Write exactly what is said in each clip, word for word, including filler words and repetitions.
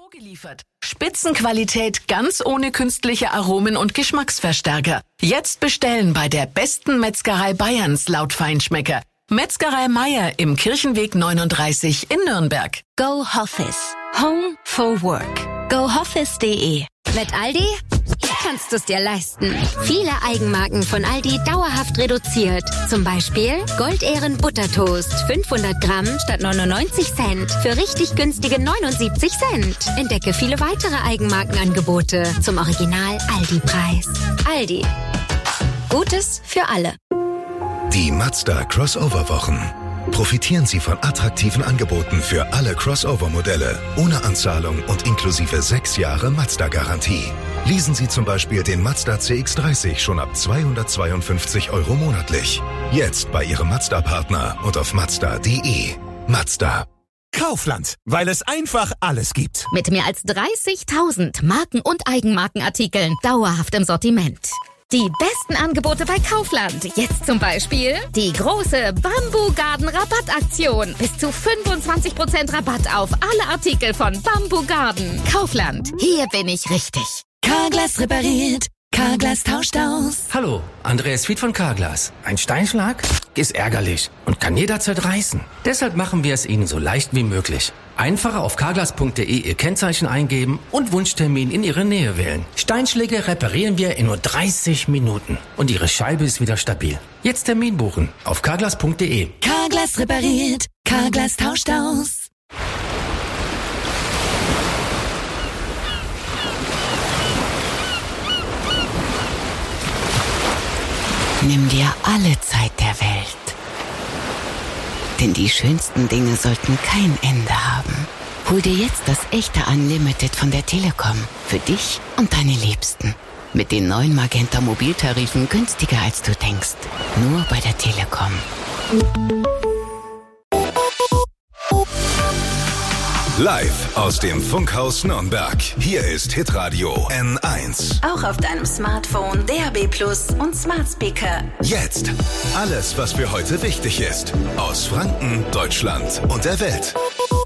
Pro geliefert. Spitzenqualität ganz ohne künstliche Aromen und Geschmacksverstärker. Jetzt bestellen bei der besten Metzgerei Bayerns laut Feinschmecker. Metzgerei Meier im Kirchenweg neununddreißig in Nürnberg. Go Hoffice. Home for Work. go hoffice punkt de. Mit Aldi? Hier kannst du es dir leisten. Viele Eigenmarken von Aldi dauerhaft reduziert. Zum Beispiel Goldehren Buttertoast. fünfhundert Gramm statt neunundneunzig Cent. Für richtig günstige neunundsiebzig Cent. Entdecke viele weitere Eigenmarkenangebote zum Original Aldi-Preis. Aldi. Gutes für alle. Die Mazda Crossover-Wochen. Profitieren Sie von attraktiven Angeboten für alle Crossover-Modelle, ohne Anzahlung und inklusive sechs Jahre Mazda-Garantie. Leasen Sie zum Beispiel den Mazda C X dreißig schon ab zweihundertzweiundfünfzig Euro monatlich. Jetzt bei Ihrem Mazda-Partner und auf mazda punkt de. Mazda. Kaufland, weil es einfach alles gibt. Mit mehr als dreißigtausend Marken- und Eigenmarkenartikeln dauerhaft im Sortiment. Die besten Angebote bei Kaufland. Jetzt zum Beispiel die große Bamboo Garden Rabattaktion. Bis zu fünfundzwanzig Prozent Rabatt auf alle Artikel von Bamboo Garden. Kaufland, hier bin ich richtig. Carglass repariert, Carglass tauscht aus. Hallo, Andreas Fied von Carglass. Ein Steinschlag ist ärgerlich und kann jederzeit reißen. Deshalb machen wir es Ihnen so leicht wie möglich. Einfacher auf carglass punkt de Ihr Kennzeichen eingeben und Wunschtermin in Ihre Nähe wählen. Steinschläge reparieren wir in nur dreißig Minuten und Ihre Scheibe ist wieder stabil. Jetzt Termin buchen auf carglass punkt de. Carglass repariert, Carglass tauscht aus. Nimm dir alle Zeit der Welt. Denn die schönsten Dinge sollten kein Ende haben. Hol dir jetzt das echte Unlimited von der Telekom. Für dich und deine Liebsten. Mit den neuen Magenta Mobiltarifen günstiger als du denkst. Nur bei der Telekom. Live aus dem Funkhaus Nürnberg. Hier ist Hitradio N eins. Auch auf deinem Smartphone, D A B Plus und Smart Speaker. Jetzt alles, was für heute wichtig ist. Aus Franken, Deutschland und der Welt.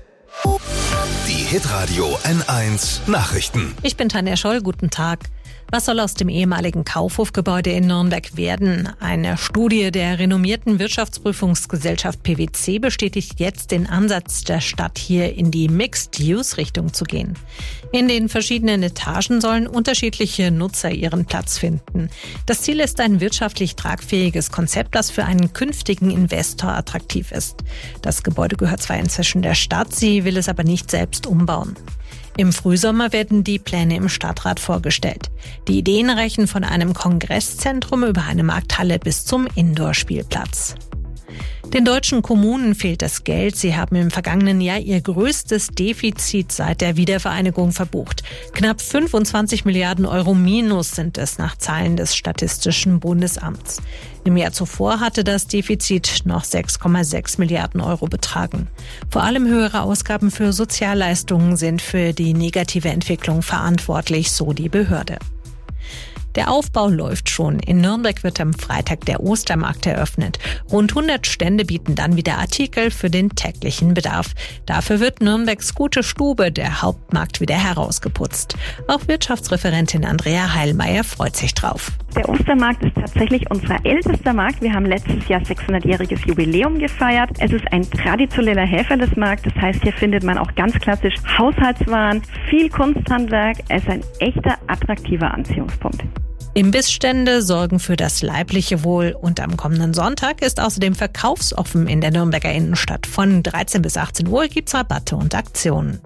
Die Hitradio N eins Nachrichten. Ich bin Tanja Scholl, guten Tag. Was soll aus dem ehemaligen Kaufhofgebäude in Nürnberg werden? Eine Studie der renommierten Wirtschaftsprüfungsgesellschaft P W C bestätigt jetzt den Ansatz der Stadt, hier in die Mixed-Use-Richtung zu gehen. In den verschiedenen Etagen sollen unterschiedliche Nutzer ihren Platz finden. Das Ziel ist ein wirtschaftlich tragfähiges Konzept, das für einen künftigen Investor attraktiv ist. Das Gebäude gehört zwar inzwischen der Stadt, sie will es aber nicht selbst umbauen. Im Frühsommer werden die Pläne im Stadtrat vorgestellt. Die Ideen reichen von einem Kongresszentrum über eine Markthalle bis zum Indoor-Spielplatz. Den deutschen Kommunen fehlt das Geld. Sie haben im vergangenen Jahr ihr größtes Defizit seit der Wiedervereinigung verbucht. Knapp fünfundzwanzig Milliarden Euro Minus sind es nach Zahlen des Statistischen Bundesamts. Im Jahr zuvor hatte das Defizit noch sechs Komma sechs Milliarden Euro betragen. Vor allem höhere Ausgaben für Sozialleistungen sind für die negative Entwicklung verantwortlich, so die Behörde. Der Aufbau läuft schon. In Nürnberg wird am Freitag der Ostermarkt eröffnet. Rund hundert Stände bieten dann wieder Artikel für den täglichen Bedarf. Dafür wird Nürnbergs gute Stube, der Hauptmarkt, wieder herausgeputzt. Auch Wirtschaftsreferentin Andrea Heilmeier freut sich drauf. Der Ostermarkt ist tatsächlich unser ältester Markt. Wir haben letztes Jahr sechshundertjähriges Jubiläum gefeiert. Es ist ein traditioneller Häferlesmarkt. Das heißt, hier findet man auch ganz klassisch Haushaltswaren, viel Kunsthandwerk. Es ist ein echter attraktiver Anziehungspunkt. Imbissstände sorgen für das leibliche Wohl und am kommenden Sonntag ist außerdem verkaufsoffen in der Nürnberger Innenstadt. Von dreizehn bis achtzehn Uhr gibt's Rabatte und Aktionen.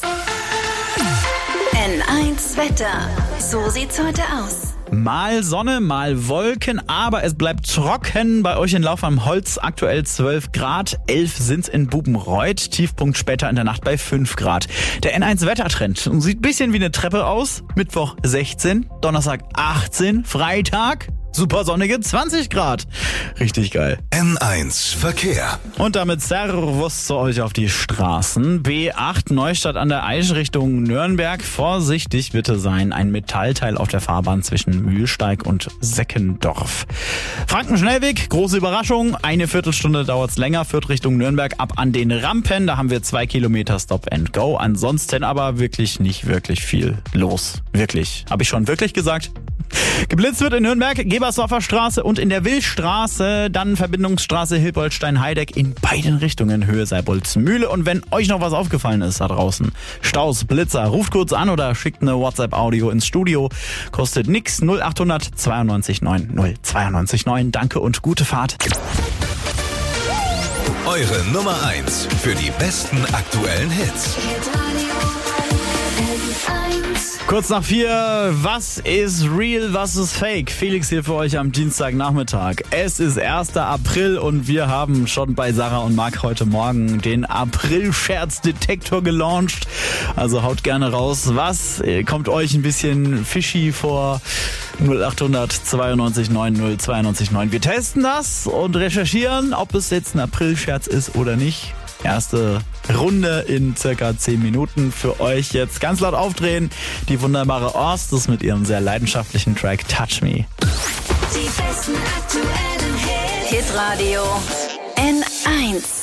N eins Wetter. So sieht's heute aus. Mal Sonne, mal Wolken, aber es bleibt trocken. Bei euch in Lauf am Holz aktuell zwölf Grad, elf sind's in Bubenreuth, Tiefpunkt später in der Nacht bei fünf Grad. Der N eins Wettertrend sieht ein bisschen wie eine Treppe aus. Mittwoch sechzehn, Donnerstag achtzehn, Freitag super sonnige zwanzig Grad. Richtig geil. N eins Verkehr. Und damit Servus zu euch auf die Straßen. B acht Neustadt an der Aisch Richtung Nürnberg. Vorsichtig bitte sein. Ein Metallteil auf der Fahrbahn zwischen Mühlsteig und Seckendorf. Frankenschnellweg, große Überraschung. Eine Viertelstunde dauert's länger. Führt Richtung Nürnberg ab an den Rampen. Da haben wir zwei Kilometer Stop and Go. Ansonsten aber wirklich nicht wirklich viel los. Wirklich. Habe ich schon wirklich gesagt? Geblitzt wird in Nürnberg, Gebersdorfer Straße und in der Willstraße, dann Verbindungsstraße Hilboldstein-Heideck in beiden Richtungen, Höhe Seibolzmühle. Und wenn euch noch was aufgefallen ist da draußen, Staus, Blitzer, ruft kurz an oder schickt eine WhatsApp-Audio ins Studio. Kostet nix, null acht hundert zweiundneunzig neun null zweiundneunzig neun. Danke und gute Fahrt. Eure Nummer eins für die besten aktuellen Hits. Kurz nach vier, was ist real, was ist fake? Felix hier für euch am Dienstagnachmittag. Es ist erster April und wir haben schon bei Sarah und Marc heute Morgen den April-Scherz-Detektor gelauncht. Also haut gerne raus. Was kommt euch ein bisschen fishy vor? null acht hundert zweiundneunzig neun null zweiundneunzig neun. Wir testen das und recherchieren, ob es jetzt ein April-Scherz ist oder nicht. Erste Runde in circa zehn Minuten für euch. Jetzt ganz laut aufdrehen. Die wunderbare Orstes mit ihrem sehr leidenschaftlichen Track Touch Me. Die besten aktuellen Hits. Hitradio N eins.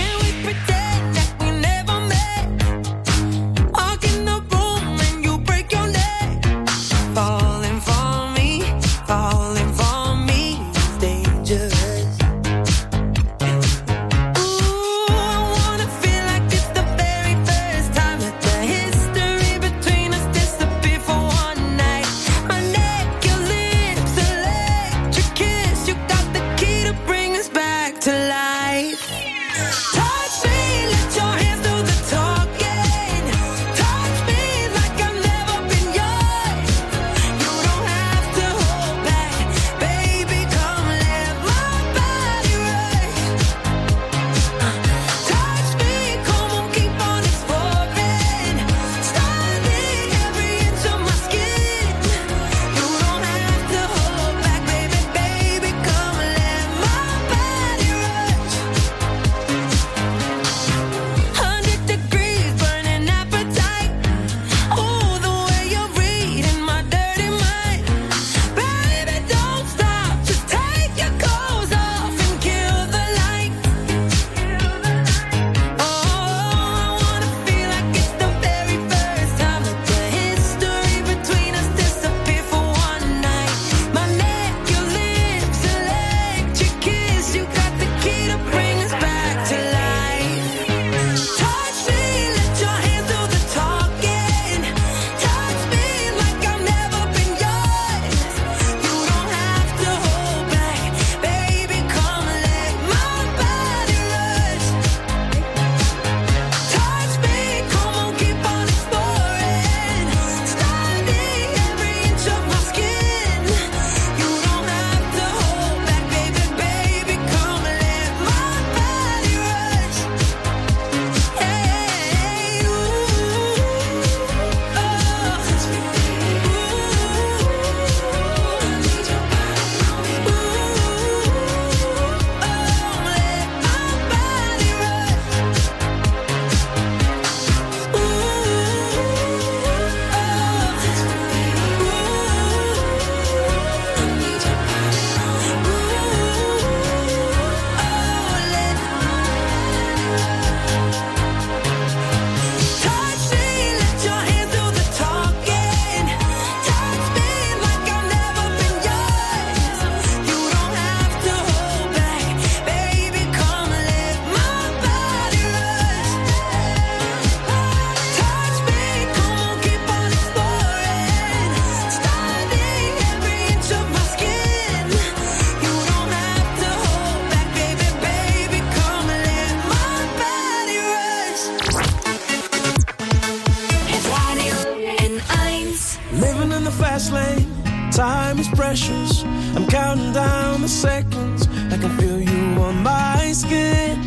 fast lane. Time is precious. I'm counting down the seconds. I can feel you on my skin.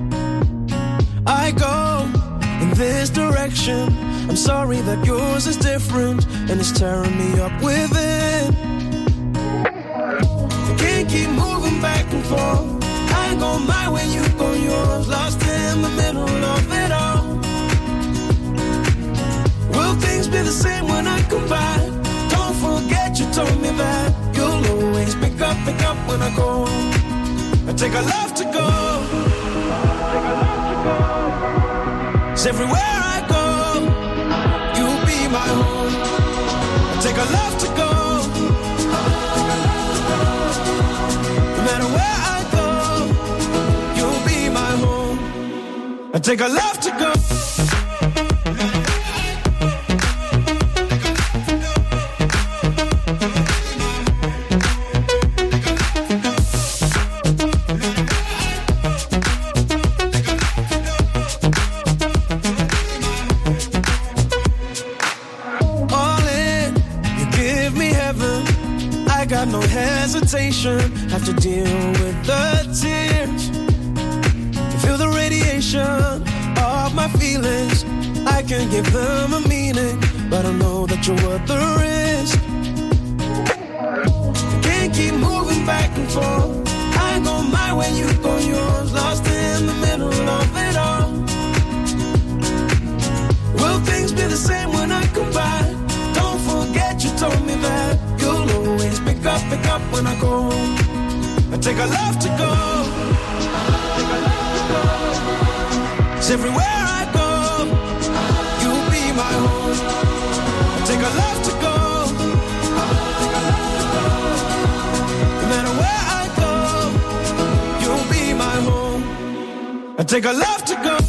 I go in this direction. I'm sorry that yours is different and it's tearing me up within. Can't keep moving back and forth. I go my way, you go yours. Lost in the middle of it all. Will things be the same when I come back? Don't forget you told me that you'll always pick up, pick up when I go. I take a love to go. Take a love to go. 'Cause everywhere I go, you'll be my home. I take a love to go. No matter where I go, you'll be my home. I take a love to go. No hesitation, have to deal with the tears. Feel the radiation of my feelings. I can give them a meaning, but I know that you're worth the risk. Can't keep moving back and forth. I go my way, you go yours. Lost in the middle of it all. Will things be the same when I come back? Don't forget you told me that you'll always pick up, pick up when I go. I take a love to go. Take a love to go. 'Cause everywhere I go, you'll be my home. I take a love to go. Take a love to go. No matter where I go, you'll be my home. I take a love to go.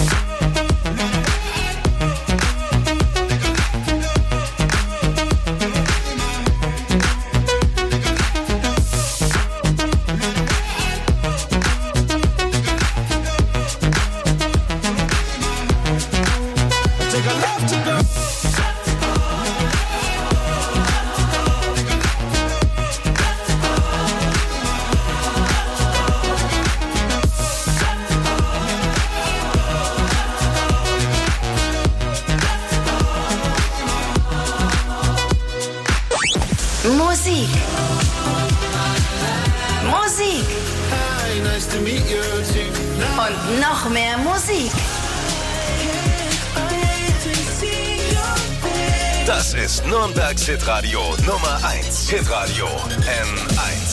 Musik. Musik. Und noch mehr Musik. Das ist Nürnbergs Hitradio Nummer eins. Hitradio N eins.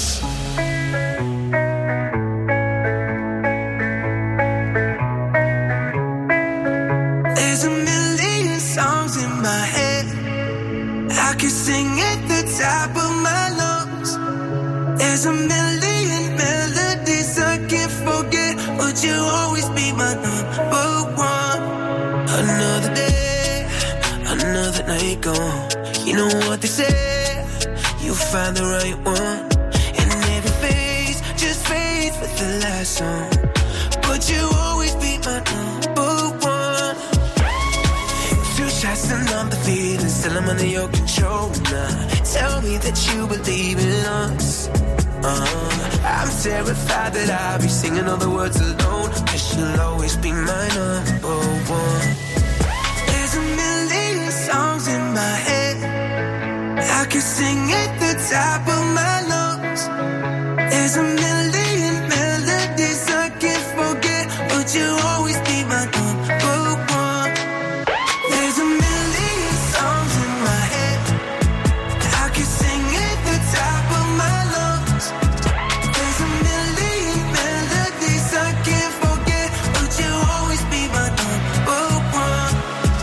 There's a million songs in my head. I could sing at the top of my lungs. There's a million melodies I can't forget. Would you always be my number one? Another day, another night gone. You know what they say, you'll find the right one. And every phase just fades with the last song. But you always be my number one. Two shots and I'm the feeling, still I'm under your control now. Tell me that you believe in us. Uh, I'm terrified that I'll be singing all the words alone. 'Cause you'll always be my number one. There's a million songs in my head. I can sing at the top of my lungs. There's a million melodies I can't forget. Would you always be my number one? There's a million songs in my head. I can sing at the top of my lungs. There's a million melodies I can't forget. Would you always be my number one?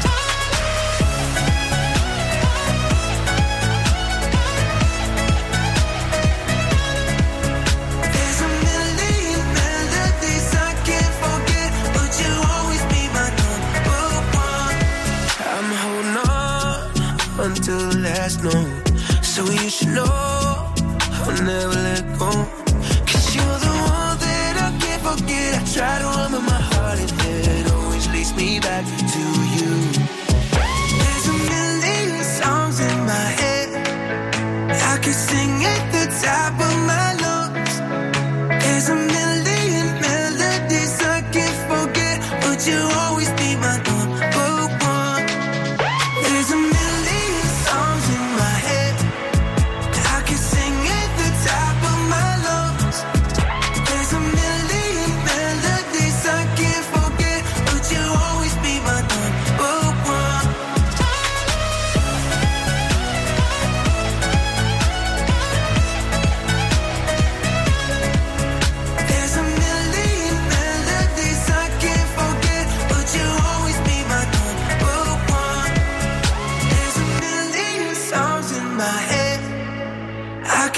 There's a million melodies I can't forget. Would you always be my number one? I'm holding on until the last note. So you should know I'll never let go. 'Cause you're the one that I can't forget. I try to run with my heart and head always leads me back to you. There's a million songs in my head. I can sing at the top of my lungs. There's a million melodies I can't forget. Would you always be my number one? There's a million songs in my head. I can sing at the top of my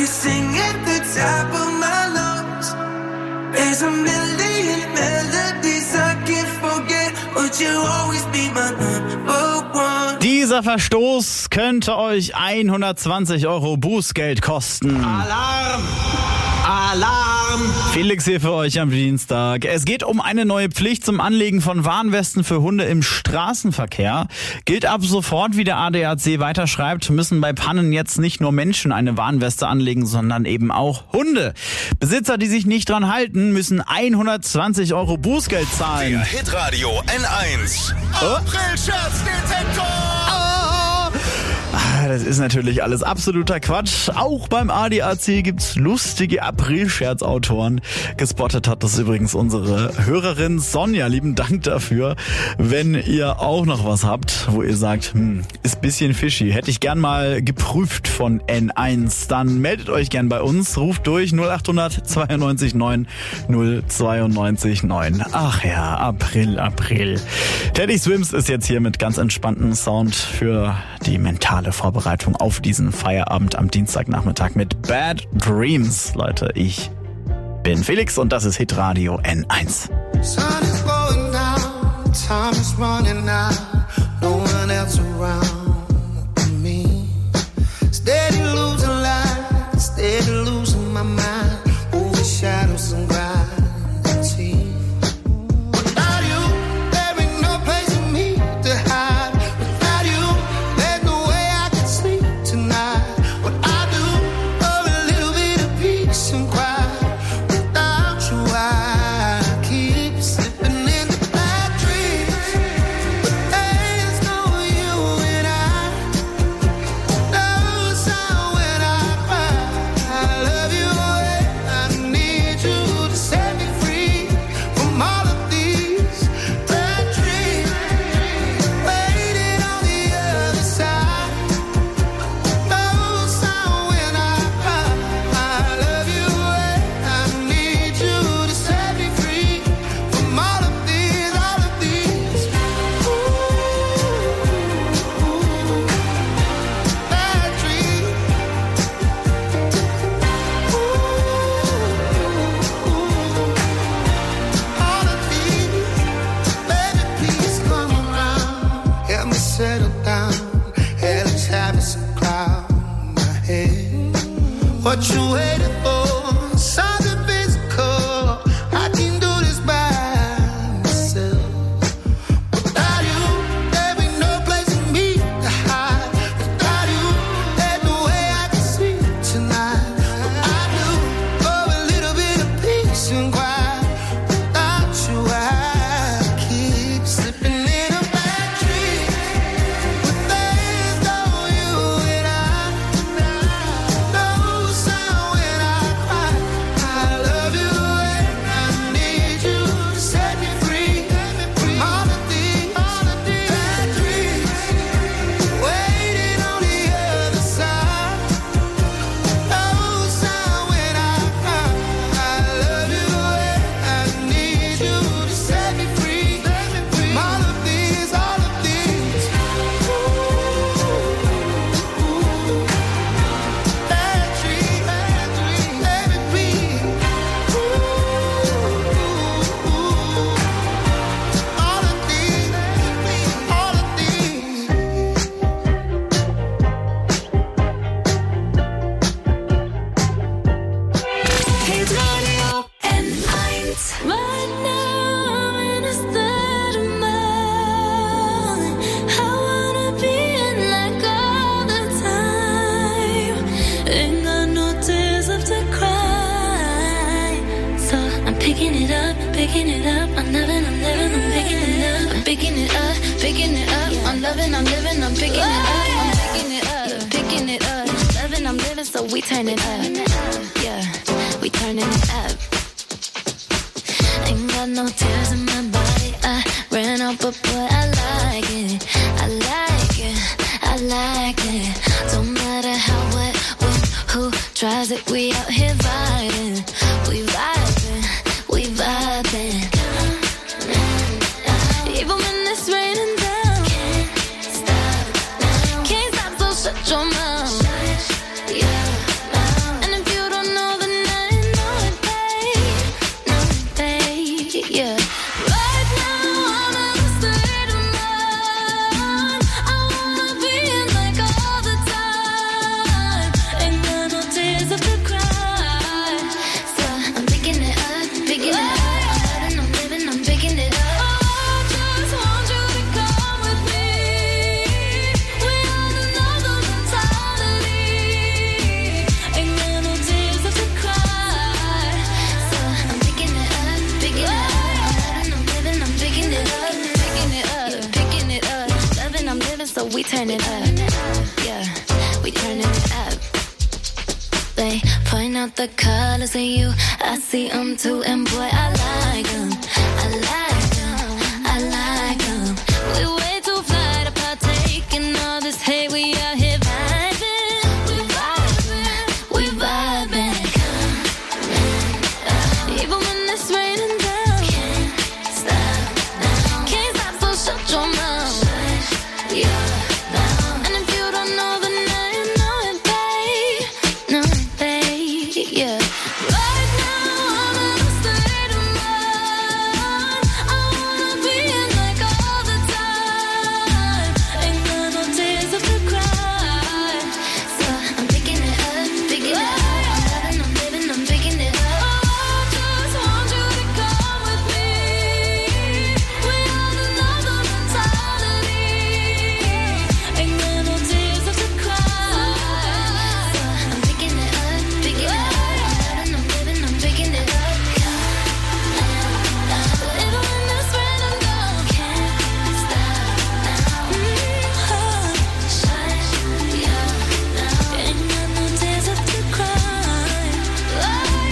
could sing at the top of my lungs. There's a million melodies I can't forget, but you'll always be my number one. Dieser Verstoß könnte euch hundertzwanzig Euro Bußgeld kosten. Alarm! Alarm! Felix hier für euch am Dienstag. Es geht um eine neue Pflicht zum Anlegen von Warnwesten für Hunde im Straßenverkehr. Gilt ab sofort, wie der A D A C weiterschreibt, müssen bei Pannen jetzt nicht nur Menschen eine Warnweste anlegen, sondern eben auch Hunde. Besitzer, die sich nicht dran halten, müssen hundertzwanzig Euro Bußgeld zahlen. Der Hitradio N eins April-Scherzdetektor! Das ist natürlich alles absoluter Quatsch. Auch beim A D A C gibt's lustige April-Scherzautoren. Gespottet hat das übrigens unsere Hörerin Sonja. Lieben Dank dafür. Wenn ihr auch noch was habt, wo ihr sagt, hm, ist bisschen fishy, hätte ich gern mal geprüft von N eins, dann meldet euch gern bei uns. Ruft durch null acht hundert zweiundneunzig neun null zweiundneunzig neun. Ach ja, April, April. Teddy Swims ist jetzt hier mit ganz entspanntem Sound für die mentale Vorbereitung auf diesen Feierabend am Dienstagnachmittag mit Bad Dreams. Leute, ich bin Felix und das ist Hitradio N eins. Sun is going down, time is running out, no one else around me. Steady losing light, steady losing my mind, over shadows and gravity. Without you, there ain't no place for me to hide. Without you, there's no way I can sleep tonight. What I do for a little bit of peace and quiet. Without you, I keep slipping into bad dreams. But there's no you and I. No sound when I cry. I love you and I need you to set me free from all of these bad dreams. Waiting on the other side. No sound when I cry. I love you and I need you to set me free from all of these, all of these. Bad dreams. All of these. Baby, please come around. Help me settle down. Hell is having some cloud in my head. What you waiting for? Something physical. I can do this by myself. Without you, there ain't no place for me to hide. Without you, there's no way I can sleep tonight. What I do for a little bit of peace and quiet. Without you, I keep slipping in a bad dream. But there's no you and I. No sound when I cry. I love you and I need you to set me free from all of these, all of these bad dreams. Waiting on the other side. No sound when I cry. I love you and I need you to set me free from all of these, all of these bad dreams, bad dreams, baby, please. All of these, all of these. Hitradio N eins. Right now I'm in a state of mind. I wanna be in like all the time. Ain't got no tears left to cry. So I'm picking it up, picking it up. I'm loving, I'm living, I'm picking it up. I'm picking it up, picking it up. I'm loving, I'm living, I'm picking it up. I'm picking it up, picking it up. Loving, I'm living, so we turn it up. Yeah, we turning it up. Ain't got no tears in my body. I ran out, but boy, I like it. I like it. I like it. Don't matter how, what, when, who tries it. We out here vibing. We vibing. We vibing. Even when it's raining down. Can't stop now. Can't stop, so shut your mouth. Yeah. And if turn it up. Yeah, we turn it up. They point out the colors in you. I see them too, and boy, I like them. I like them. I like them. We way too fly to partake in all this hate. We out here vibing. We vibing. We vibing. Even when it's raining down, can't stop now. Can't stop, so shut your mouth. Yeah. And if you don't know, then now you know it, babe. Know it, babe. Yeah. Right now I'm in a state of mind. I wanna be in like all the time. Ain't got no tears left to cry. So I'm picking it up, picking it up. I'm loving, I'm living, I'm picking it up. Oh, I just want you to come with me. We have another mentality. Ain't got no tears left to cry. So I'm picking it up, picking it up. I'm loving, I'm living, I'm picking it up. Even when it's raining down, can't stop now. Yeah. Ain't got no tears left to cry. I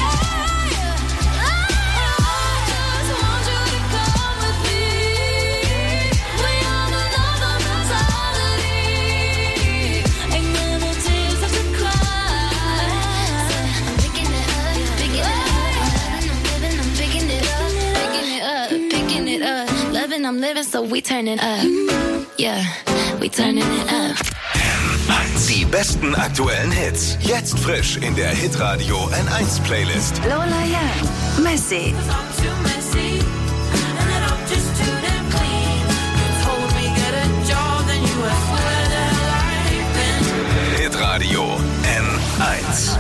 just want you to come with me. We on another mentality. Ain't got no tears left to cry. I'm picking it up, picking it up. I'm living, I'm picking it up, picking it up, picking it up. Loving, I'm living, so we turn it up. Yeah, we turning it up. Die besten aktuellen Hits. Jetzt frisch in der Hitradio N eins Playlist. Lola Young, Messy. Hitradio N eins.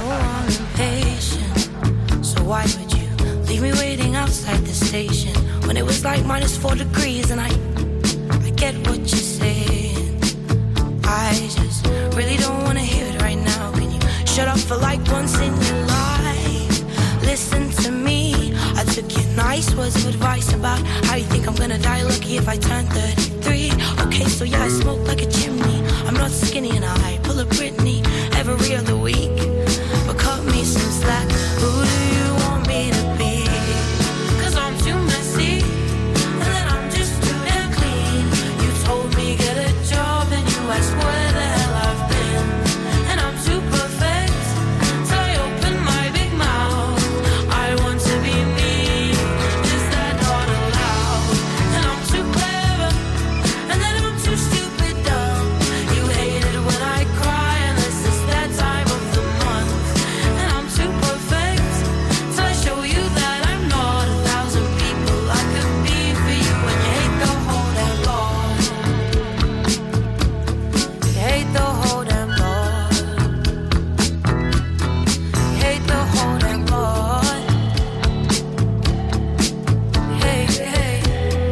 So why would you leave me waiting outside the station when it was like minus four degrees? And I, I get what you're saying. I just really don't want to hear it right now. Can you shut up for like once in your life? Listen to me. I took your nice words of advice about how you think I'm gonna die lucky if I turn thirty-three. Okay, so yeah, I smoke like a chimney. I'm not skinny and I pull a Britney every other week. But cut me some slack. Who do you want me to be? Cause I'm too messy, and then I'm just too damn clean. You told me get a job and you asked where the hell I've been. And I'm too perfect, so I open my big mouth. I want to be me, is that not allowed? And I'm too clever, and then I'm too stupid dumb. You hate it when I cry unless it's that time of the month. And I'm too perfect, so I show you that I'm not a thousand people I could be for you. And you hate the whole damn lot. You hate the whole damn lot. You hate the whole damn lot. Hey, hey.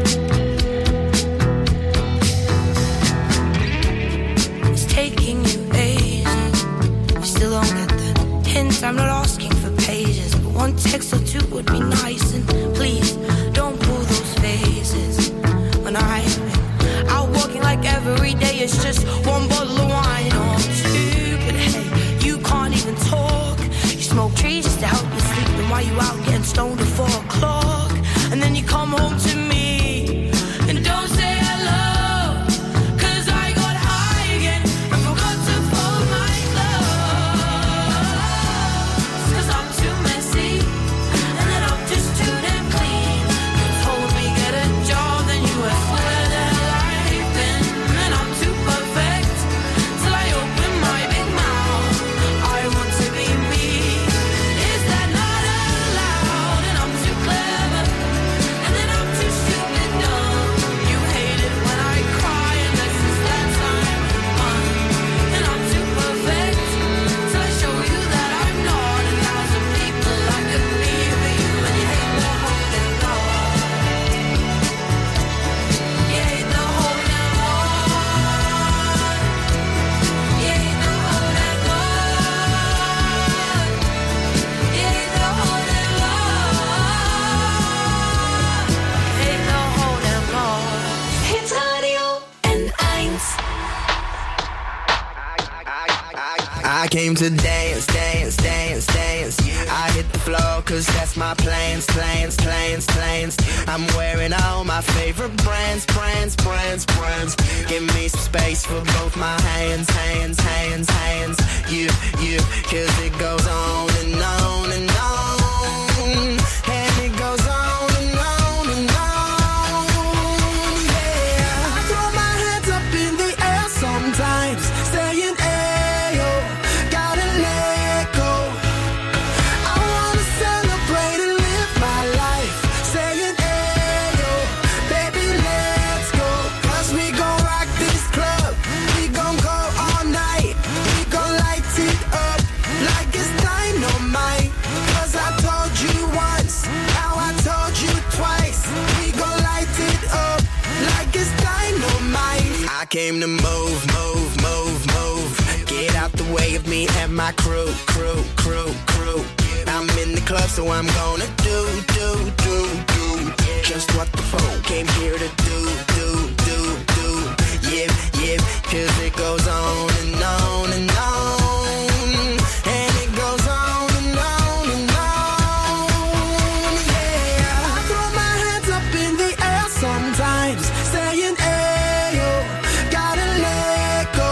It's taking you ages. You still don't get the hint. I'm not asking for pages, but one text or two would be nice. And please don't pull those faces when I've been out walking like every day. It's just one bottle of wine or two. But hey, you can't even talk. You smoke trees just to help you sleep. And while you out getting stoned at four o'clock, and then you come home to me and don't say hello. Cause I got high again and forgot to fold my clothes. Cause I'm too messy, and then I'm just too damn clean. You told me get a job, then you asked where the hell I've been. And I'm too perfect, I came to dance, dance, dance, dance. I hit the floor cause that's my plans, plans, plans, plans. I'm wearing all my favorite brands, brands, brands, brands. Give me some space for both my hands, hands, hands, hands. You, you, cause it goes on and on and on. And it goes on and on and on. Yeah, I throw my hands up in the air sometimes, saying ayo, gotta let go. I wanna celebrate and live my life, saying ayo, baby let's go. Cause we gon' rock this club, we gon' go all night. We gon' light it up like it's dynamite. Cause I told you once, now I told you twice. We gon' light it up like it's dynamite. I came to move, move, move, move. Get out the way of me and my crew, crew, crew, crew. I'm in the club, so I'm gonna do, do, do, do just what the phone came here to do, do, do, do. Yeah, yeah, cause it goes on and on and on. And it goes on and on and on. Yeah, I throw my hands up in the air sometimes, saying ayo, gotta let go.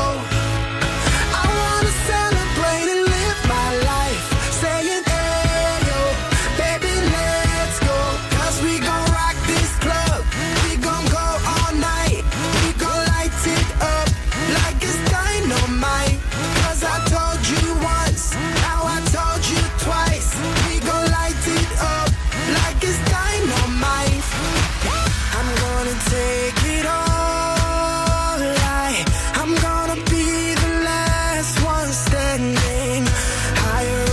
I wanna celebrate and live my life, saying ayo, baby let's go. Cause we gon' rock this club, we gon' go all night. We gon' light it up like it's dynamite. Cause I told you once, now I told you twice. We gon' light it up like it's dynamite. I'm gonna take it all, I, I'm gonna be the last one standing. Higher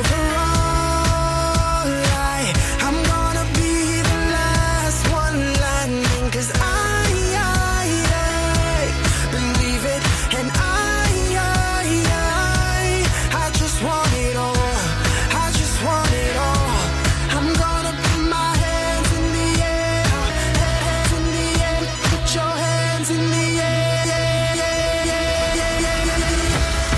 overall, I, I'm gonna be the last one landing. Cause I, I, I believe it, and I, I, I, I just want it all, I just want it all. I'm gonna put my hands in the air, hands in the air, put your hands in the air, yeah, yeah, yeah, yeah, yeah, yeah.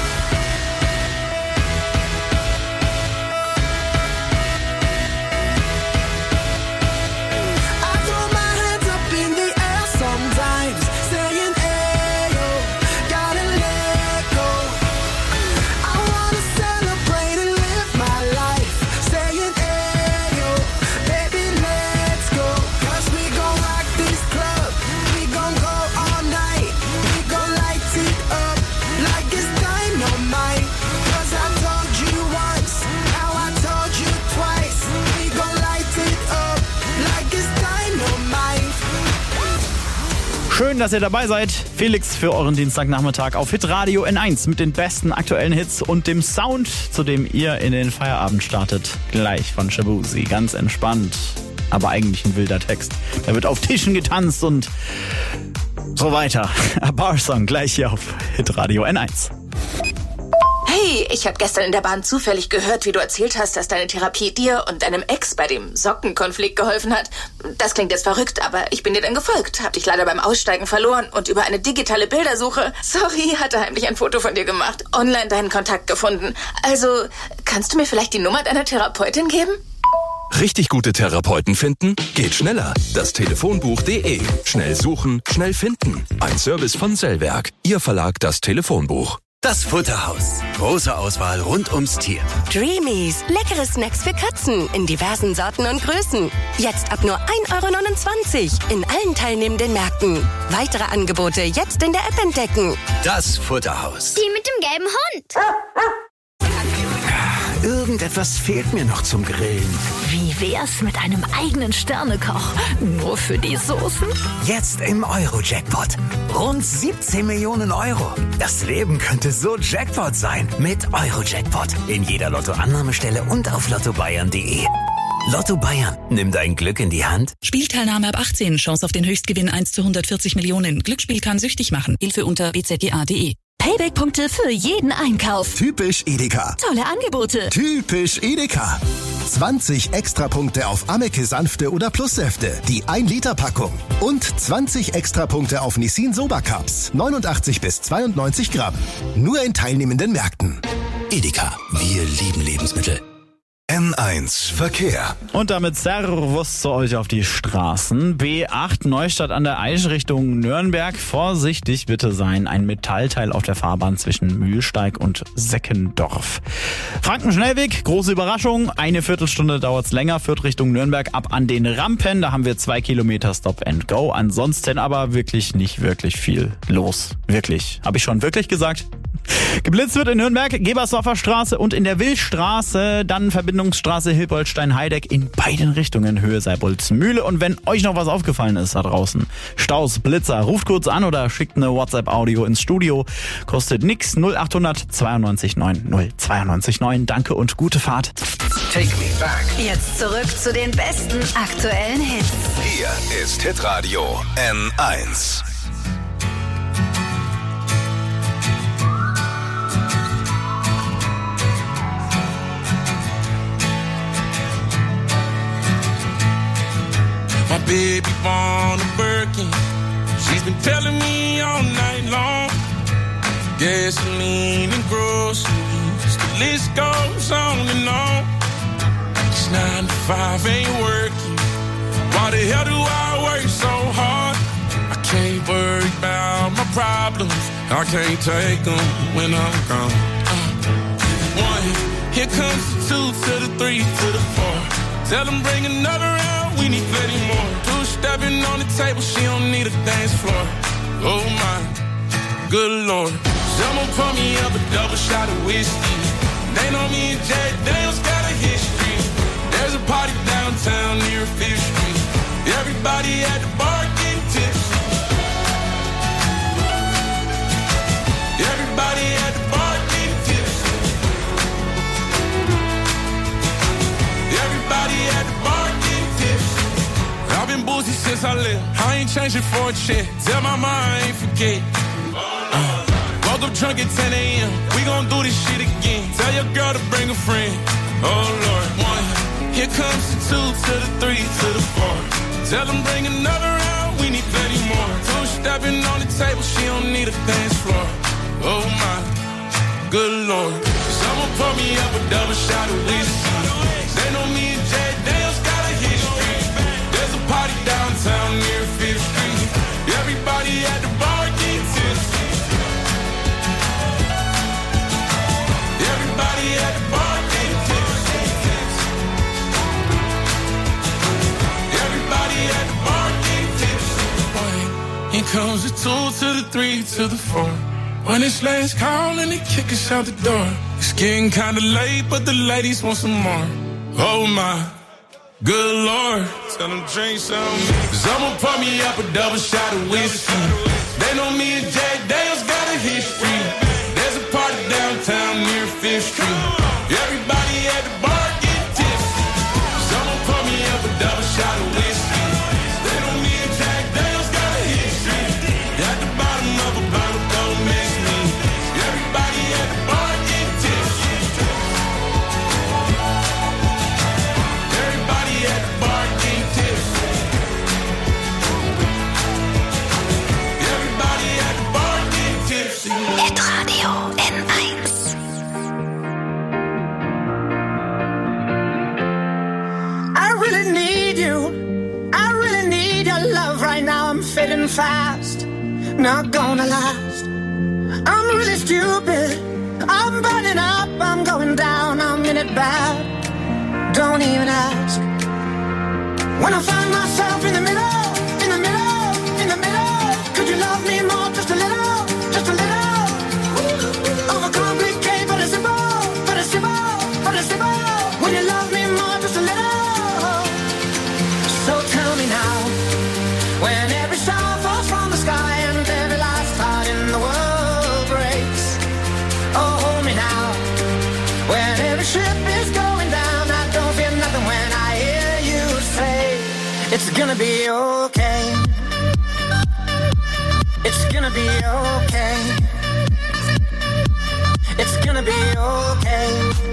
I throw my hands up in the air sometimes, saying ayo, gotta let go. I wanna celebrate and live my life, saying ayo, baby let's go. Cause we gon' rock this club, we gon' go all night. We gon' light it up like it's dynamite. Cause I told you once, now I told you twice. We gon' light it up like it's dynamite. Schön, dass ihr dabei seid. Felix für euren Dienstagnachmittag auf Hitradio N eins mit den besten aktuellen Hits und dem Sound, zu dem ihr in den Feierabend startet. Gleich von Shabuzi. Ganz entspannt, aber eigentlich ein wilder Text. Da wird auf Tischen getanzt und so weiter. A Bar Song gleich hier auf Hitradio N eins. Hey, ich habe gestern in der Bahn zufällig gehört, wie du erzählt hast, dass deine Therapie dir und deinem Ex bei dem Sockenkonflikt geholfen hat. Das klingt jetzt verrückt, aber ich bin dir dann gefolgt, hab dich leider beim Aussteigen verloren und über eine digitale Bildersuche, sorry, hatte heimlich ein Foto von dir gemacht, online deinen Kontakt gefunden. Also, kannst du mir vielleicht die Nummer deiner Therapeutin geben? Richtig gute Therapeuten finden? Geht schneller. Das Telefonbuch punkt de. Schnell suchen, schnell finden. Ein Service von Sellwerk. Ihr Verlag das Telefonbuch. Das Futterhaus. Große Auswahl rund ums Tier. Dreamies. Leckere Snacks für Katzen in diversen Sorten und Größen. Jetzt ab nur ein Euro neunundzwanzig in allen teilnehmenden Märkten. Weitere Angebote jetzt in der App entdecken. Das Futterhaus. Die mit dem gelben Hund. Irgendetwas fehlt mir noch zum Grillen. Wie wär's mit einem eigenen Sternekoch? Nur für die Soßen? Jetzt im Euro-Jackpot. Rund siebzehn Millionen Euro. Das Leben könnte so Jackpot sein. Mit Euro-Jackpot. In jeder Lottoannahmestelle und auf lotto bayern punkt de. Lotto Bayern. Nimm dein Glück in die Hand. Spielteilnahme ab achtzehn. Chance auf den Höchstgewinn eins zu hundertvierzig Millionen. Glücksspiel kann süchtig machen. Hilfe unter b z g a punkt de. Payback-Punkte für jeden Einkauf. Typisch Edeka. Tolle Angebote. Typisch Edeka. zwanzig Extrapunkte auf Ameke Sanfte oder Plussäfte, die ein Liter Packung. Und zwanzig Extrapunkte auf Nissin Soba Cups, neunundachtzig bis zweiundneunzig Gramm. Nur in teilnehmenden Märkten. Edeka, wir lieben Lebensmittel. N eins Verkehr. Und damit Servus zu euch auf die Straßen. B acht Neustadt an der Aisch Richtung Nürnberg. Vorsichtig bitte sein. Ein Metallteil auf der Fahrbahn zwischen Mühlsteig und Seckendorf. Franken-Schnellweg, große Überraschung. Eine Viertelstunde dauert's länger. Führt Richtung Nürnberg ab an den Rampen. Da haben wir zwei Kilometer Stop and Go. Ansonsten aber wirklich nicht wirklich viel los. Wirklich. Habe ich schon wirklich gesagt? Geblitzt wird in Nürnberg, Gebersdorfer Straße und in der Willstraße, dann Verbindungsstraße Hilpoltstein-Heideck in beiden Richtungen, Höhe Seibolzmühle. Und wenn euch noch was aufgefallen ist da draußen, Staus, Blitzer, ruft kurz an oder schickt eine WhatsApp-Audio ins Studio. Kostet nix, null acht hundert zweiundneunzig neun null zweiundneunzig neun. Danke und gute Fahrt. Take me back. Jetzt zurück zu den besten aktuellen Hits. Hier ist Hitradio N eins. My baby born a Birkin. She's been telling me all night long. Gasoline and groceries, the list goes on and on. This nine to five ain't working. Why the hell do I work so hard? I can't worry about my problems. I can't take them when I'm gone. Uh, one, here comes the two to the three to the four. Tell them bring another round, we need plenty more. Two stepping on the table, she don't need a dance floor. Oh my, good lord. Someone pour me up a double shot of whiskey. They know me and Jack Daniels got a history. There's a party downtown near Fifth Street. Everybody at the bar getting tipsy. Everybody at the bar getting tipsy. Everybody at the bar getting tipsy. I've been boozy since I left. I ain't changing for a check. Tell my mom I ain't forget. Uh, woke up drunk at ten a.m. We gon' do this shit again. Tell your girl to bring a friend. Oh Lord, one. Here comes the two to the three to the four. Tell them bring another round. We need plenty more. Two stepping on the table. She don't need a dance floor. Oh my, good lord. Someone pour me up a double shot of whiskey. They know me and Jack Daniels got a history. There's a party downtown near Fifth Street. Everybody at the bar getting tipsy. Everybody at the bar getting tipsy. Everybody at the bar getting tipsy. Here comes the two to the three to the four. When it's last call and they kick us out the door. It's getting kinda late, but the ladies want some more. Oh my, good lord. Tell them drink some. Someone pour me up a double shot of whiskey. They know me and Jack Daniels got a history. There's a party downtown near Fifth Street. Everybody at the bar getting tipsy. Someone pour me up a double shot of whiskey. They know me and Jack Daniels got a history. At the bottom of a bottle, don't miss me. Everybody at the bar getting tipsy. Everybody at the bar getting tipsy. Everybody at the bar getting tipsy. Hitradio N eins. I really need you. I really need your love right now. I'm fading fast, not gonna last. I'm really stupid. I'm burning up. I'm going down. I'm in it bad. Don't even ask. When I find myself in the middle, in the middle, in the middle, could you love me more? Just a little, just a little. Overcomplicate, but it's simple, but it's simple, but it's simple. Will you love me more? Just a little. So tell me now, when every star falls from the sky and every last heart in the world breaks. Oh, hold me now, when every ship is going down. I don't feel nothing when I hear you say, it's gonna be okay. It's gonna be okay. It's gonna be okay.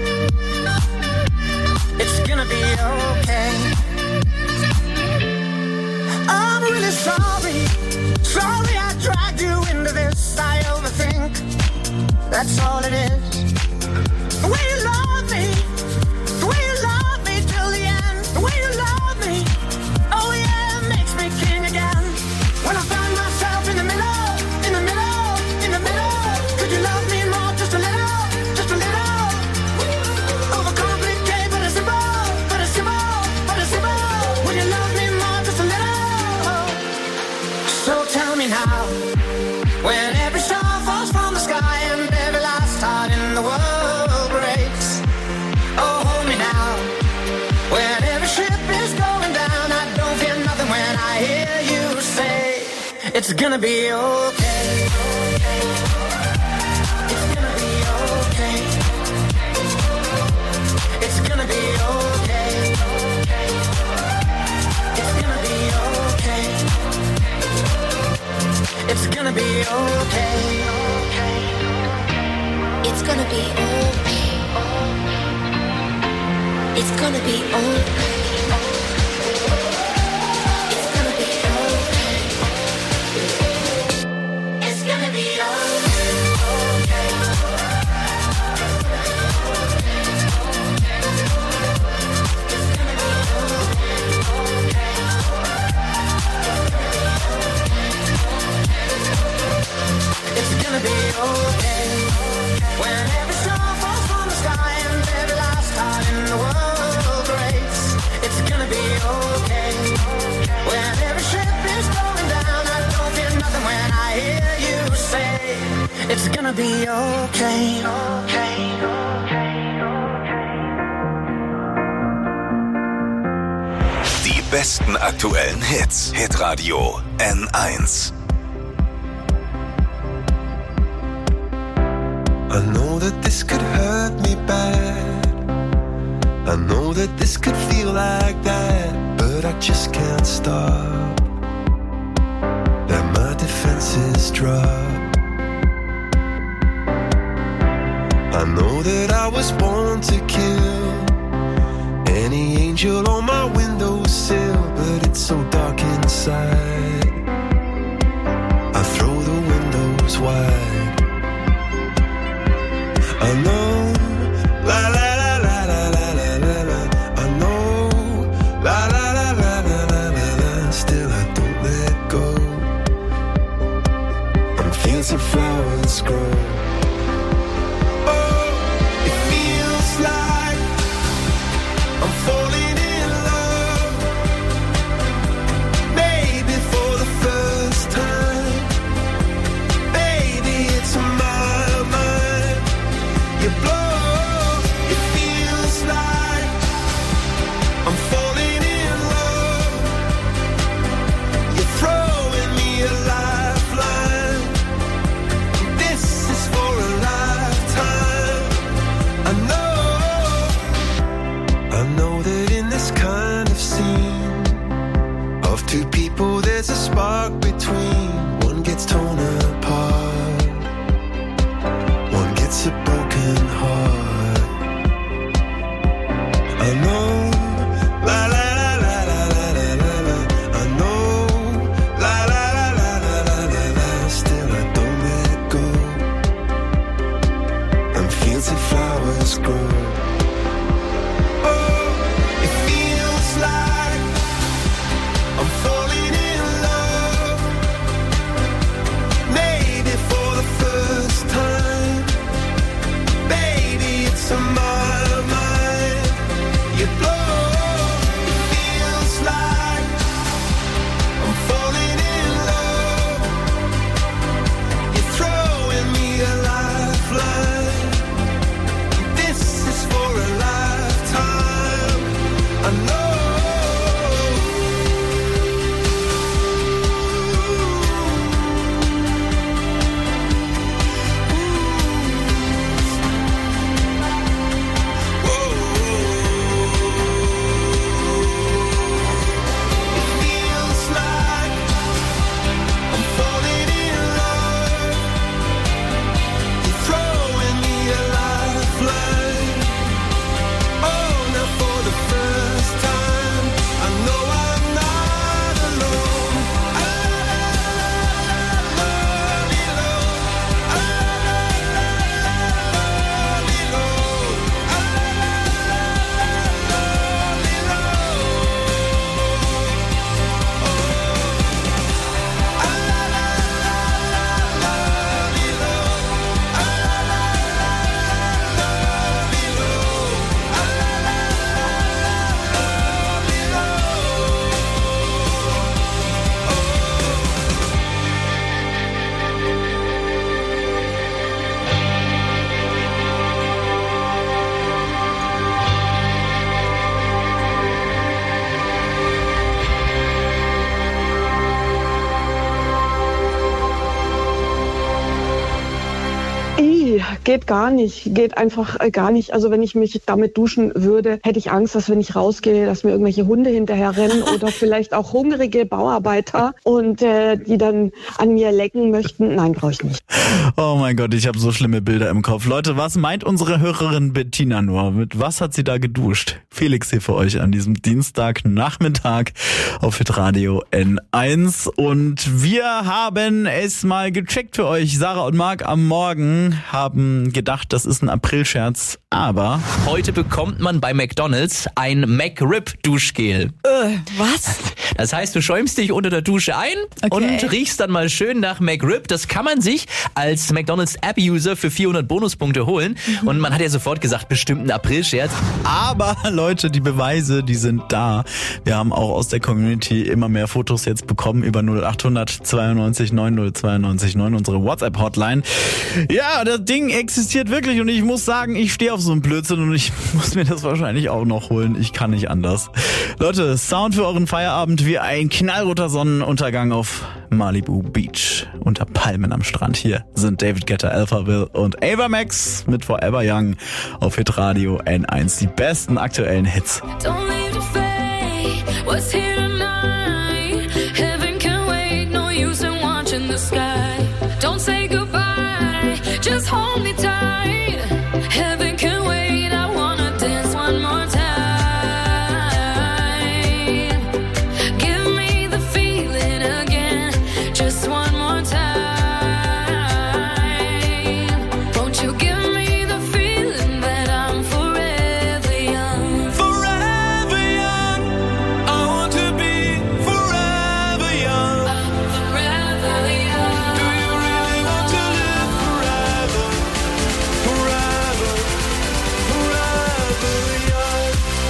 It's gonna be okay. I'm really sorry. Sorry I dragged you into this. I overthink. That's all it is. the way you love me, the way you love me till the end, the way you love me, oh yeah, it makes me king again. When I find myself in the middle, in the middle, in the middle, could you love me more, just a little, just a little? Overcomplicate, but it's simple, but it's simple, but it's simple. Would you love me more, just a little? So tell me now, when every star falls from the sky and every last heart in the world breaks, oh hold me now, when every ship is going down, I don't fear nothing when I hear you say, it's gonna be okay. It's gonna be okay. It's gonna be okay. It's gonna be okay. It's gonna be okay. It's gonna be okay. It's gonna be okay. It's gonna be okay. It's gonna be okay. It's gonna be okay. When every star falls from the sky and every last heart in the world breaks, it's gonna be okay. When every ship is going down, I don't fear nothing when I hear you say, it's gonna be okay. Okay. Die besten aktuellen Hits. Hitradio N eins. I know that this could hurt me bad. I know that this could feel like that, but I just can't stop. Let my defenses drop. I know that I was born to kill any angel on my windowsill, but it's so dark inside. I throw the windows wide. I know, la la la la la la la la la. I know, la la la la la la la la. Still I don't let go. I'm fields of flowers grow. Oh, it feels like I'm falling in love. Maybe for the first time. Baby, it's my mind. You blow, it feels like I'm falling in love. You're throwing me a lifeline. This is for a lifetime. I know, I know that in this kind of scene of two people there's a spark between. One gets torn apart, one gets a broken heart. I know, la la la la la la la la la. I know, la la la la la la la la. Still I don't let go. And fields of flowers grow. Oh, it feels like I'm falling in love. Maybe for the first time. Baby, it's on my mind. You blow, it feels like I'm falling in love. You're throwing me a lifeline. This is for Ui, geht gar nicht. Geht einfach äh, gar nicht. Also wenn ich mich damit duschen würde, hätte ich Angst, dass wenn ich rausgehe, dass mir irgendwelche Hunde hinterher rennen oder vielleicht auch hungrige Bauarbeiter und äh, die dann an mir lecken möchten. Nein, brauche ich nicht. Oh mein Gott, ich habe so schlimme Bilder im Kopf. Leute, was meint unsere Hörerin Bettina nur? Mit was hat sie da geduscht? Felix hier für euch an diesem Dienstagnachmittag auf Hitradio N eins. Und wir haben es mal gecheckt für euch. Sarah und Marc am Morgen haben gedacht, das ist ein Aprilscherz, aber heute bekommt man bei McDonald's ein McRib-Duschgel. Äh, was? Das heißt, du schäumst dich unter der Dusche ein okay. und riechst dann mal schön nach McRib. Das kann man sich als McDonald's App-User für vierhundert Bonuspunkte holen. Mhm. Und man hat ja sofort gesagt, bestimmt ein Aprilscherz. Aber Leute, die Beweise, die sind da. Wir haben auch aus der Community immer mehr Fotos jetzt bekommen über null achthundert zweiundneunzig neunzig zweiundneunzig neun, unsere WhatsApp-Hotline. Ja, das Ding existiert wirklich und ich muss sagen, ich stehe auf so einen Blödsinn und ich muss mir das wahrscheinlich auch noch holen. Ich kann nicht anders. Leute, Sound für euren Feierabend wie ein knallroter Sonnenuntergang auf Malibu Beach unter Palmen am Strand. Hier sind David Guetta, Alphaville und Ava Max mit Forever Young auf Hitradio N eins. Die besten aktuellen Hits. Don't leave the fate, what's here tonight? Heaven can wait, no use in watching the sky. Don't say goodbye, just hold me tight. Heaven can wait, I wanna dance one more time. Give me the feeling again, just one more time. Won't you give me the feeling that I'm forever young? Forever young, I want to be forever young. I'm forever young. Do you really want to live forever? Forever, forever young.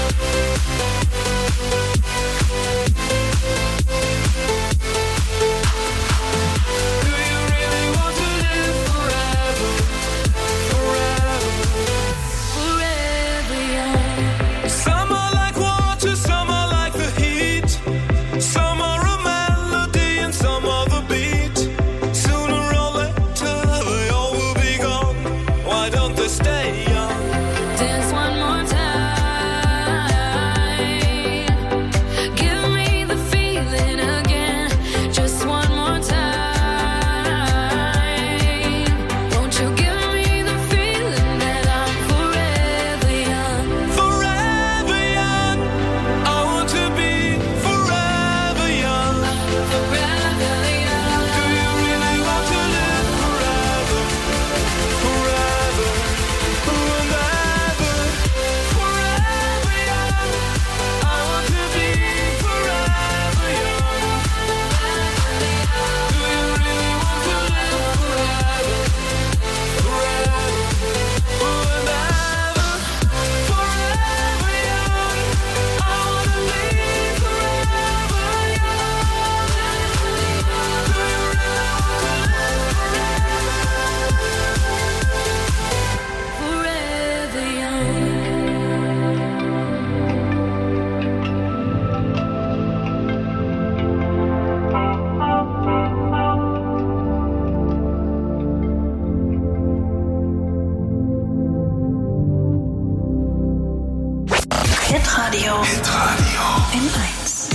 Do you really want to live forever? Forever, Forever young. some are like water, some are like the heat. Some are a melody and some are the beat. Sooner or later they all will be gone. Why don't they stay young? Dance one more time. Give me the feeling again, just one more time. Won't you give me the feeling that I'm forever young? Forever young, I want to be forever young. Forever young. Do you really want to live forever? Forever, forever, forever young. I want to be forever young. Do you really want to live forever? Forever, forever, forever young. I want to be forever young. Do you really want to live Forever young. Hitradio. Hitradio. N eins.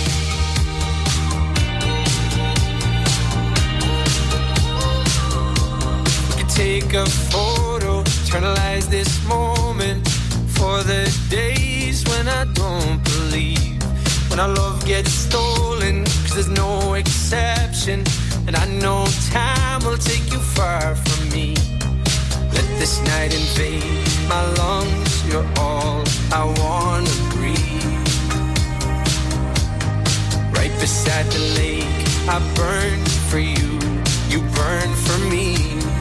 could take a photo, eternalize this moment for the days when I don't believe, when our love gets stolen, cause there's no exception, and I know time will take you far from me. Let this night invade my lungs, you're all I wanna breathe. Right beside the lake, I burn for you, you burn for me.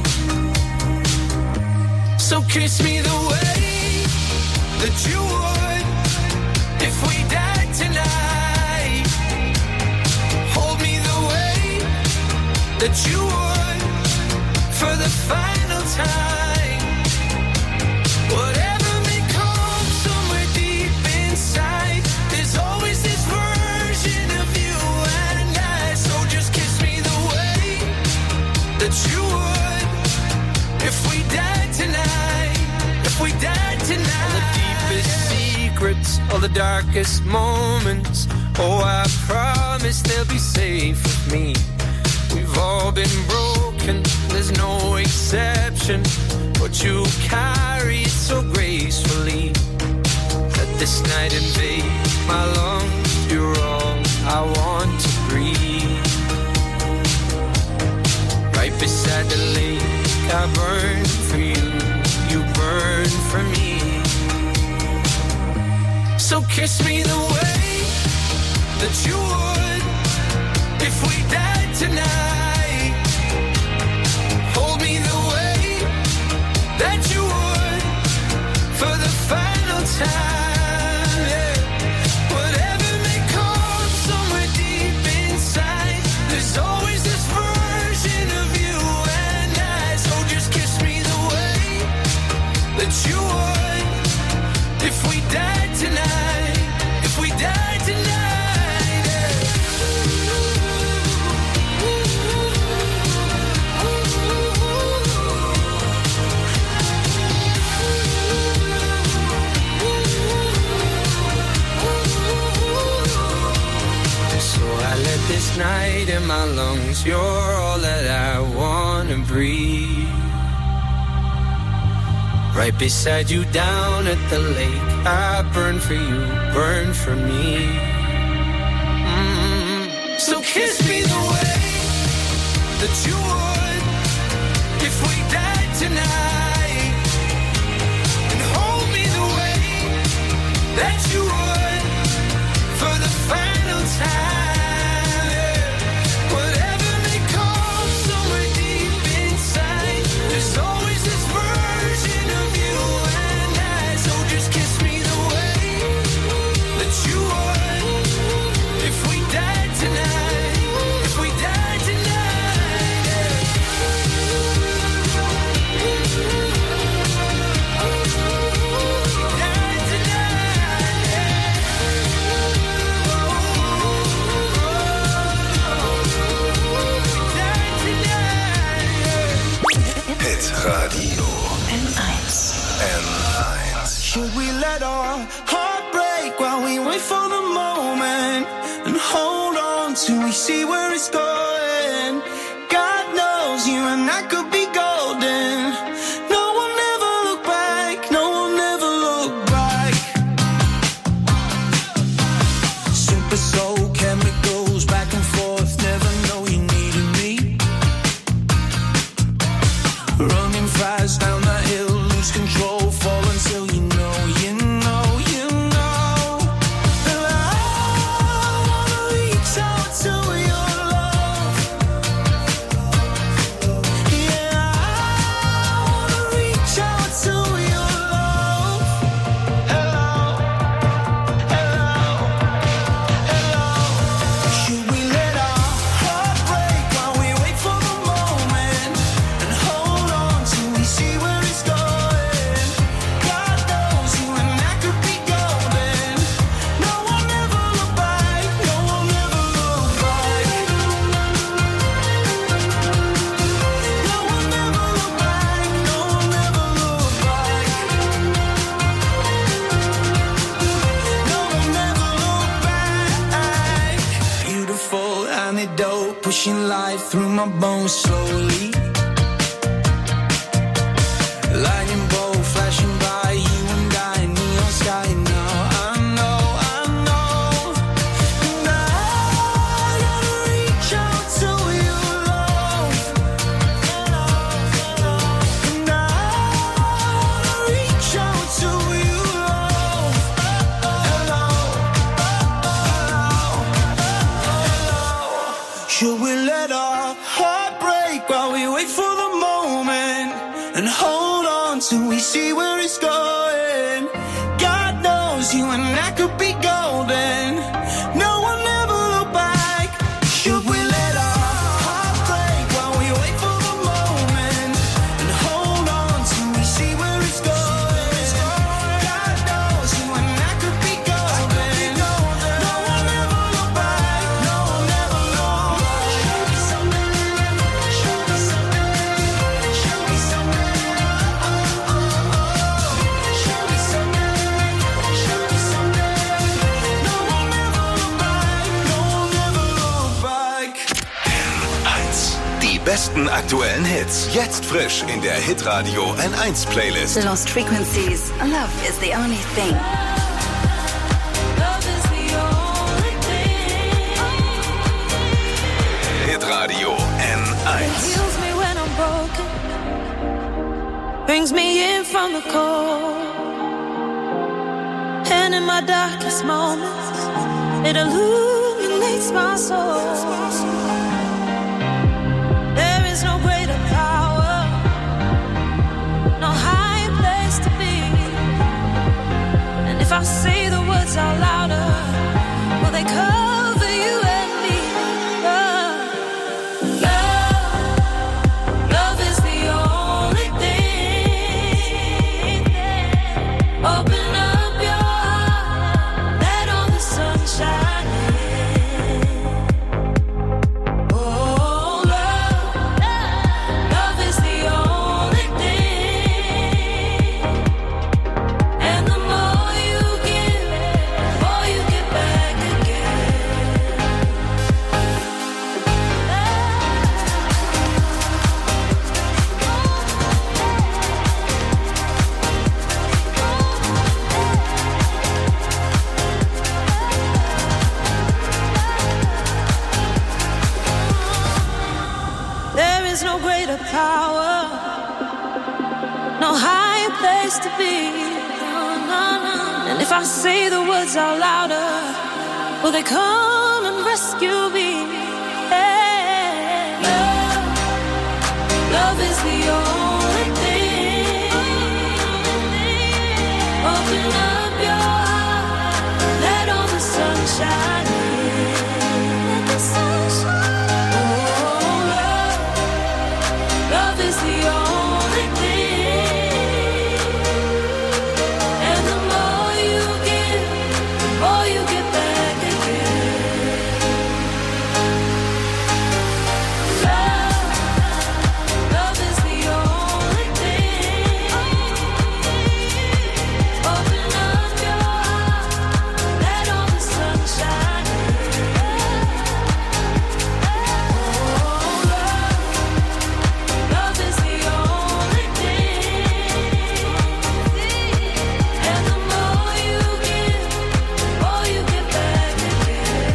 So kiss me the way that you would if we died tonight. Hold me the way that you would for the final time. Whatever may come somewhere deep inside, there's always this version of you and I. So just kiss me the way that you would if we died. secrets, all the darkest moments. Oh, I promise they'll be safe with me. We've all been broken, there's no exception. But you carry it so gracefully. Let this night invade my lungs. You're all I want to breathe. Right beside the lake, I burn for you. You burn for me. So kiss me the way that you would if we died tonight. Hold me the way that you would for the final time. Yeah. Whatever may come somewhere deep inside, there's always this version of you and I. So just kiss me the way that you would if we died tonight. If we died tonight, yeah. So I let this night in my lungs. You're all that I wanna breathe. Right beside you down at the lake, I burn for you, burn for me. Mm-hmm. So kiss me the way that you would if we died tonight. And hold me the way that you would for the final time. Yeah. Whatever may come somewhere deep inside, there's always this version of you and I. So just kiss me the way that you would if we died tonight. If we died tonight, yeah. Died tonight, yeah. Died tonight, yeah. Hit Radio N eins. N eins. Should we let our heart break while we wait for the moment and hold on till we see where it's going? God knows you and I could be golden. No one ever look back, no one ever look back. Super soul chemicals back and forth, never know you needed me. Running fast down that hill, lose control, fall until you know, you know, you know. And I wanna reach out to your love. Yeah, I wanna reach out to your love. Hello, hello, hello. Should we let our heart break while we wait for the moment and hold on till we see where it's going? God knows you and I could be golden. No one ever look back, no one ever look back. No one ever look back, no one ever look back. No one ever look back. Beautiful antidote, pushing life through my bones slowly. Lightning bolt flashing by, you and I, neon sky now. I know, I know. And I gotta reach out to your love. And I wanna reach out to your love. Hello, hello. Should we let our heart break while we wait for the moment and hold on till we see where it's going? God knows you and I could be golden. No one ever look back. Should we let our heart break while we wait for the moment and hold on till we see where it's going? God knows you and I could be golden. No one ever look back. No one ever look back. Show me something. Show me something. Show me something. Oh, oh, oh. Show me something. Show me something. besten aktuellen Hits. Jetzt frisch in der Hitradio N eins Playlist. Lost Frequencies. Love is the only thing. Hitradio N eins. Heals me when I'm broken. Brings me in from the cold. And in my darkest moments, it illuminates my soul. There is no greater power, no higher place to be. And if I say the words out louder, will they cover you and me? Love, love, love is the only thing. Open up your heart, let all the sun shine in. Oh, love, love is the only thing. And the more you give, the more you get back again. There is no greater power, no higher place to be. And if I say the words out louder, will they come and rescue me? Hey, love, love is the only thing. Open up your heart, let all the sun shine in. Let the sun shine. Oh, love, love is the only thing. And the more you give, the more you get back again. Love, love is the only thing. Open up your heart, let all the sun shine in. Oh, love, love is the only thing. And the more you give, the more you get back again.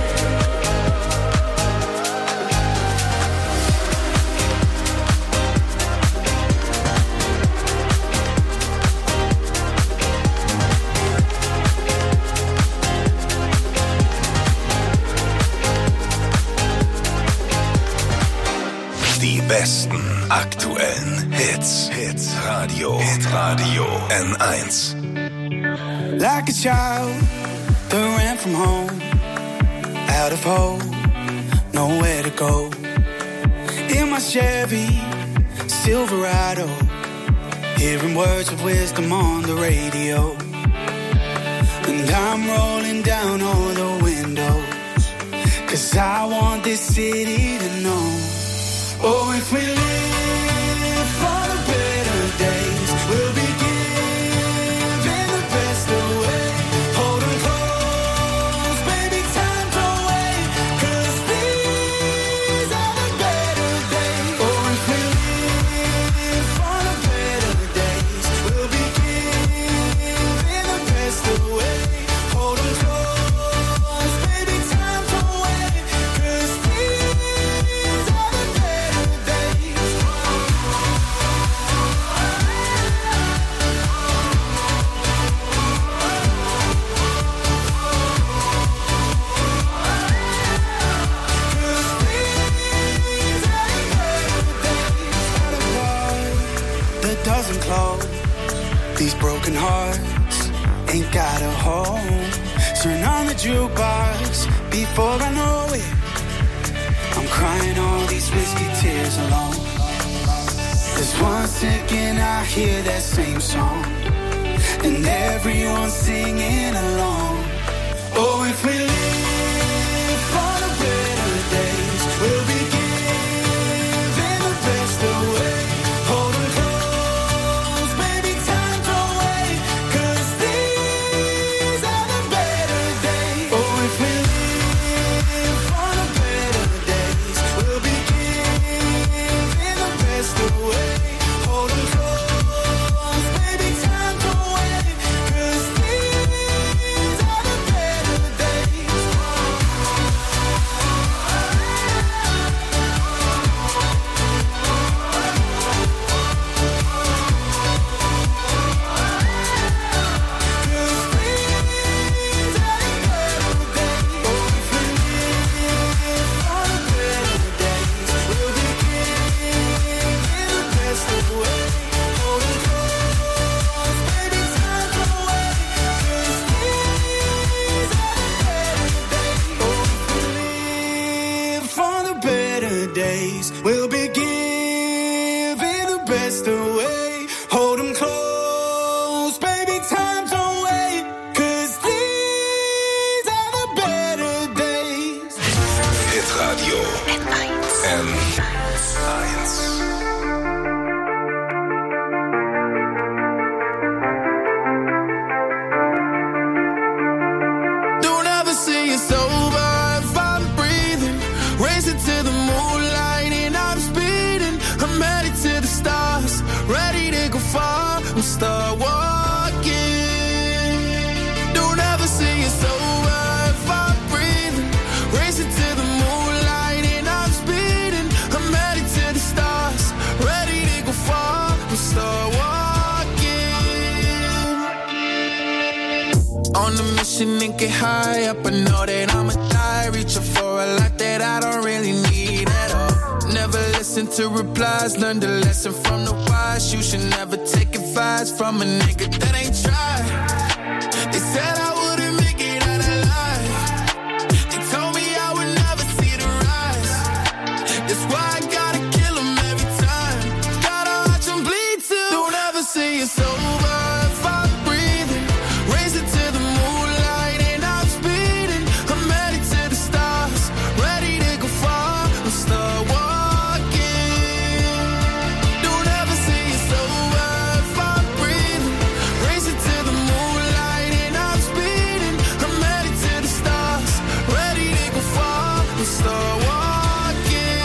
Die besten aktuellen Hits. Hits. Radio. Hitradio N eins. Like a child that ran from home, out of hope, nowhere to go. In my Chevy Silverado, hearing words of wisdom on the radio. And I'm rolling down all the windows, 'cause I want this city to know. Oh, if we live for the better days, we'll be giving the best away. Hold 'em close, baby, time to wait, 'cause these are the better days. Oh, if we live for the better days, we'll be giving the best away. Hold 'em close, baby, time to wait, 'cause these are the better days. That doesn't close. These broken hearts ain't got a home. Turn on the jukebox before I know it. I'm crying all these whiskey tears alone. 'Cause once again I hear that same song, and everyone's singing along. Oh, if we live for the better days, we'll be giving the best away. Hold 'em close, baby, time to wait, 'cause these are the better days. Oh, if we live for the better days, we'll be giving start walking. Don't ever say it's over if I'm breathing. Racing to the moonlight and I'm speeding. I'm headed to the stars, ready to go far. We'll start walking. On a mission and get high up. I know that I'ma die, reaching for a life that I don't really need at all. Never listen to replies, learn the lesson from the wise. You should never take advice from a nigga that ain't tried. They said I wouldn't make it out alive. They told me I would never see the rise. That's why I gotta kill them every time. Gotta watch them bleed too. Don't ever say it's over if I'm breathing. Racing to the moonlight and I'm speeding. I'm headed to the stars, ready to go far. We'll start walking. Don't ever say it's over if I'm breathing. Racing to the moonlight and I'm speeding. I'm headed to the stars, ready to go far. We'll start walking.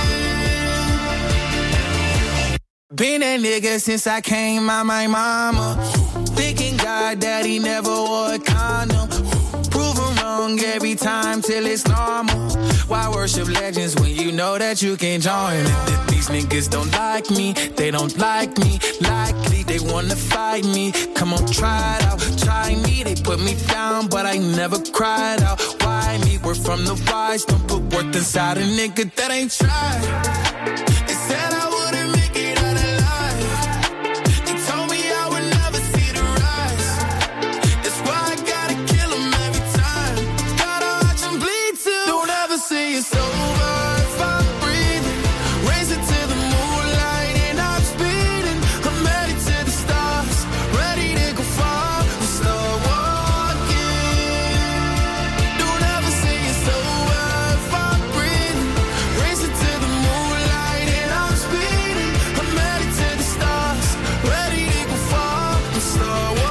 Been that nigga since I came out my mama. Thinking God that he never wore a condom. Proven wrong every time till it's normal. Why worship legends when you know that you can join it? These niggas don't like me, they don't like me. Likely they wanna fight me. Come on, try it out, try me. They put me down, but I never cried out. Why me? We're from the wise. Don't put worth inside a nigga that ain't tried. They said I wouldn't make it out alive. They told me I would never see the rise. That's why I gotta kill them every time. Gotta watch them bleed too. Don't ever say it's over if I'm breathing. Racing to the moonlight and I'm speeding. I'm headed to the stars, ready to go far. We'll start walking. Don't ever say it's over if I'm breathing. Racing to the moonlight and I'm speeding. I'm headed to the stars, ready to go far. We'll start walking.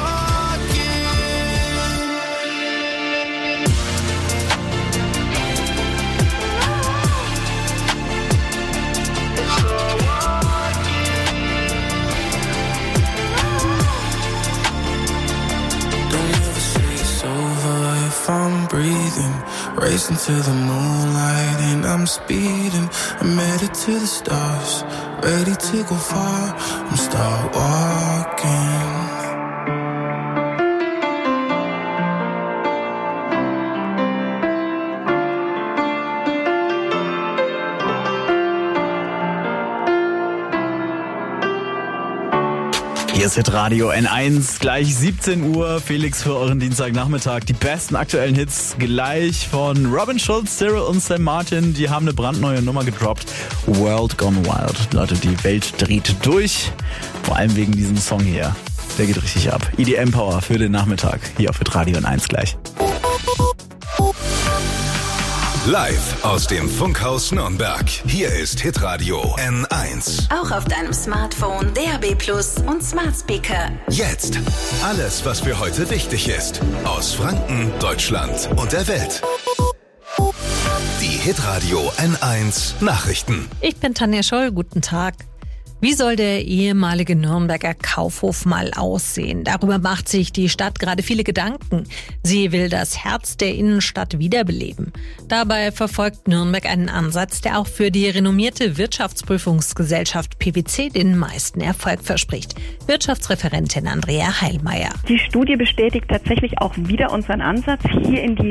Don't ever say it's over if I'm breathing. Racing to the moonlight and I'm speeding. I'm headed to the stars, ready to go far. I'm start walking. Hier ist Hitradio N eins, gleich siebzehn Uhr. Felix für euren Dienstagnachmittag. Die besten aktuellen Hits gleich von Robin Schulz, Cyril und Sam Martin. Die haben eine brandneue Nummer gedroppt. World Gone Wild. Leute, die Welt dreht durch. Vor allem wegen diesem Song hier. Der geht richtig ab. E D M Power für den Nachmittag. Hier auf Hitradio N eins gleich. Live aus dem Funkhaus Nürnberg. Hier ist Hitradio N eins. Auch auf deinem Smartphone, D A B Plus und Smart Speaker. Jetzt alles, was für heute wichtig ist. Aus Franken, Deutschland und der Welt. Die Hitradio N eins Nachrichten. Ich bin Tanja Scholl, guten Tag. Wie soll der ehemalige Nürnberger Kaufhof mal aussehen? Darüber macht sich die Stadt gerade viele Gedanken. Sie will das Herz der Innenstadt wiederbeleben. Dabei verfolgt Nürnberg einen Ansatz, der auch für die renommierte Wirtschaftsprüfungsgesellschaft P W C den meisten Erfolg verspricht. Wirtschaftsreferentin Andrea Heilmeier. Die Studie bestätigt tatsächlich auch wieder unseren Ansatz, hier in die